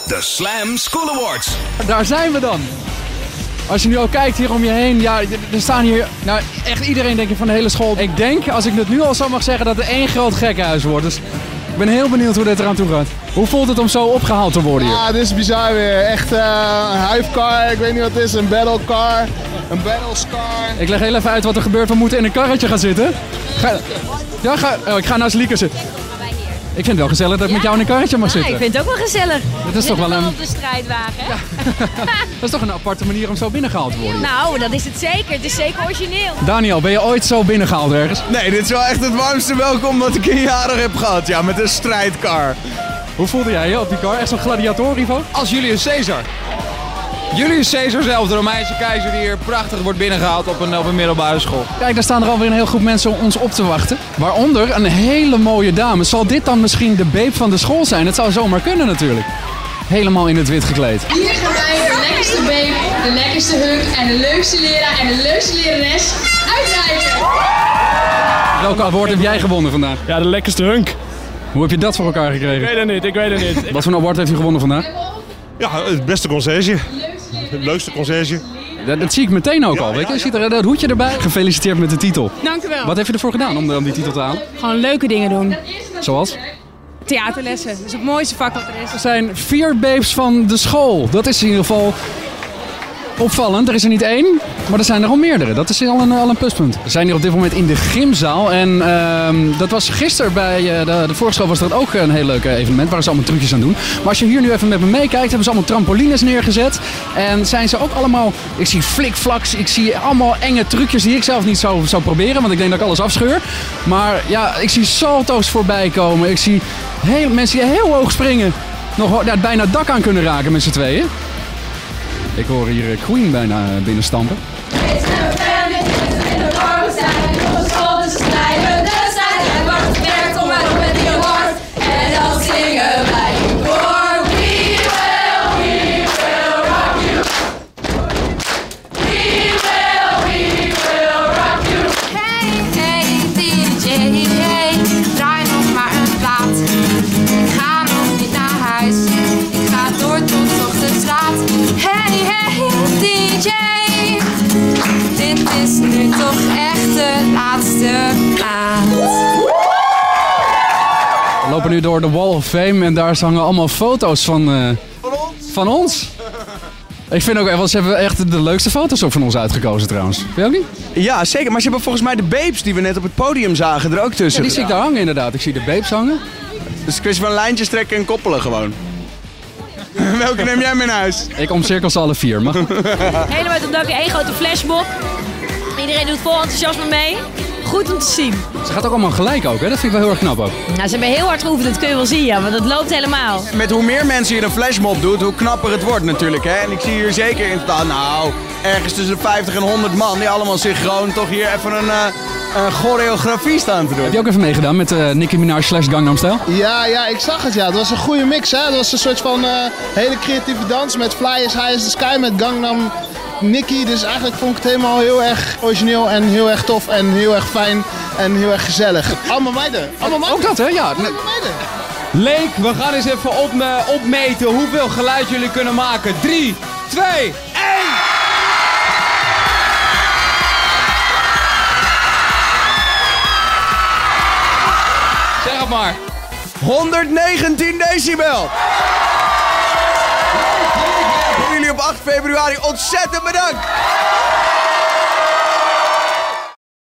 De Slam School Awards. Daar zijn we dan. Als je nu ook kijkt hier om je heen, ja, er staan hier echt iedereen denk ik van de hele school. Ik denk, als ik het nu al zo mag zeggen, dat er één groot gekkenhuis wordt. Dus ik ben heel benieuwd hoe dit eraan toe gaat. Hoe voelt het om zo opgehaald te worden hier? Ja, dit is bizar weer. Echt een hivecar, ik weet niet wat het is, een battlecar, een battlescar. Ik leg heel even uit wat er gebeurt. We moeten in een karretje gaan zitten. Ik ga naast Lieke zitten. Ik vind het wel gezellig dat ik met jou in een karretje mag zitten. Ik vind het ook wel gezellig. Dat is toch wel een... op de strijdwagen. Hè? Dat is toch een aparte manier om zo binnengehaald te worden. Nou, dat is het zeker. Het is zeker origineel. Daniel, ben je ooit zo binnengehaald ergens? Nee, dit is wel echt het warmste welkom wat ik in jaren heb gehad. Ja, met een strijdkar. Hoe voelde jij je op die kar? Echt zo'n gladiator-niveau? Als Julius Caesar. Julius Caesar zelf, de Romeinse keizer die hier prachtig wordt binnengehaald op een middelbare school. Kijk, daar staan er alweer een heel groep mensen om ons op te wachten. Waaronder een hele mooie dame. Zal dit dan misschien de babe van de school zijn? Het zou zomaar kunnen natuurlijk. Helemaal in het wit gekleed. Hier gaan wij de lekkerste babe, de lekkerste hunk en de leukste leraar en de leukste lerares uitreiken. Welke award heb jij gewonnen vandaag? Ja, de lekkerste hunk. Hoe heb je dat voor elkaar gekregen? Ik weet het niet. Wat voor een award heeft u gewonnen vandaag? Ja, het beste conciërge. Het leukste conciërge. Dat zie ik meteen ook al. Weet je? Je ziet er dat hoedje erbij. Gefeliciteerd met de titel. Dank u wel. Wat heeft u ervoor gedaan om die titel te halen? Gewoon leuke dingen doen. Zoals? Theaterlessen. Dat is het mooiste vak wat er is. Er zijn 4 babes van de school. Dat is in ieder geval opvallend. Er is er niet 1, maar er zijn er al meerdere. Dat is al een pluspunt. We zijn hier op dit moment in de gymzaal. En dat was gisteren bij de vorige school was dat ook een heel leuk evenement. Waar ze allemaal trucjes aan doen. Maar als je hier nu even met me meekijkt, hebben ze allemaal trampolines neergezet. En zijn ze ook allemaal, ik zie flikflaks, ik zie allemaal enge trucjes die ik zelf niet zou proberen. Want ik denk dat ik alles afscheur. Maar ja, ik zie salto's voorbij komen. Ik zie mensen die heel hoog springen. Nog bijna het dak aan kunnen raken met z'n tweeën. Ik hoor hier Queen bijna binnenstampen. Nu toch echt de laatste maand. We lopen nu door de Wall of Fame en daar hangen allemaal foto's van ons. Ik vind ook, ze hebben echt de leukste foto's ook van ons uitgekozen trouwens. Vind je ook niet? Ja, zeker. Maar ze hebben volgens mij de babes die we net op het podium zagen er ook tussen. Ja, die zie ik daar hangen inderdaad. Ik zie de babes hangen. Dus een kwestie van lijntjes trekken en koppelen gewoon. Welke neem jij mee naar huis? Ik omcirkel ze alle 4. Mag? Helemaal omdat je één grote flashmob. Iedereen doet vol enthousiasme mee. Goed om te zien. Ze gaat ook allemaal gelijk ook, hè? Dat vind ik wel heel erg knap ook. Nou, ze hebben heel hard geoefend, dat kun je wel zien, ja, want dat loopt helemaal. Met hoe meer mensen hier een flashmob doet, hoe knapper het wordt natuurlijk, hè? En ik zie hier zeker in totaal, ergens tussen de 50 en 100 man die allemaal synchroon toch hier even een choreografie staan te doen. Heb je ook even meegedaan met Nicki Minaj / Gangnam Style? Ja, ik zag het ja. Het was een goede mix hè. Het was een soort van hele creatieve dans met Fly as High as the Sky met Gangnam Nicki. Dus eigenlijk vond ik het helemaal heel erg origineel en heel erg tof en heel erg fijn en heel erg gezellig. Allemaal meiden. Ook dat hè? Ja. Allemaal meiden. Leek, we gaan eens even opmeten hoeveel geluid jullie kunnen maken. 3, 2, 1! Zeg het maar. 119 decibel! Jullie op 8 februari ontzettend bedankt!